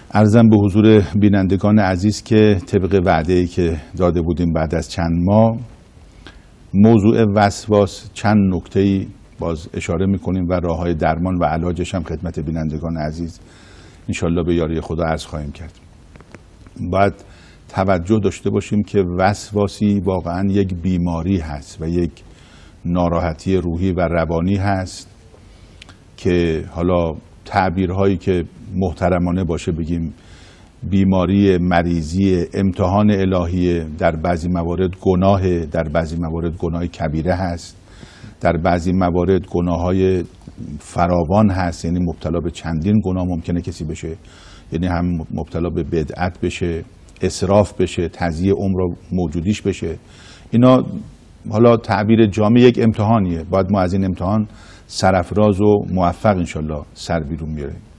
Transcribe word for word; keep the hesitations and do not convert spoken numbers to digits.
عرضم به حضور بینندگان عزیز که طبق وعده‌ای که داده بودیم بعد از چند ماه موضوع وسواس چند نکته‌ای باز اشاره می‌کنیم و راه‌های درمان و علاجش هم خدمت بینندگان عزیز انشالله به یاری خدا عرض خواهیم کرد. باید توجه داشته باشیم که وسواسی واقعاً یک بیماری هست و یک ناراحتی روحی و روانی هست که حالا تعبیرهایی که محترمانه باشه بگیم بیماری، مریضی، امتحان الهی، در بعضی موارد گناه، در بعضی موارد گناه کبیره هست، در بعضی موارد گناههای فراوان هست، یعنی مبتلا به چندین گناه ممکنه کسی بشه، یعنی هم مبتلا به بدعت بشه، اسراف بشه، تضییع عمر موجودیش بشه. اینا حالا تعبیر جامع یک امتحانیه، باید ما از این امتحان سرفراز و موفق انشالله سر بیرون بیاریم.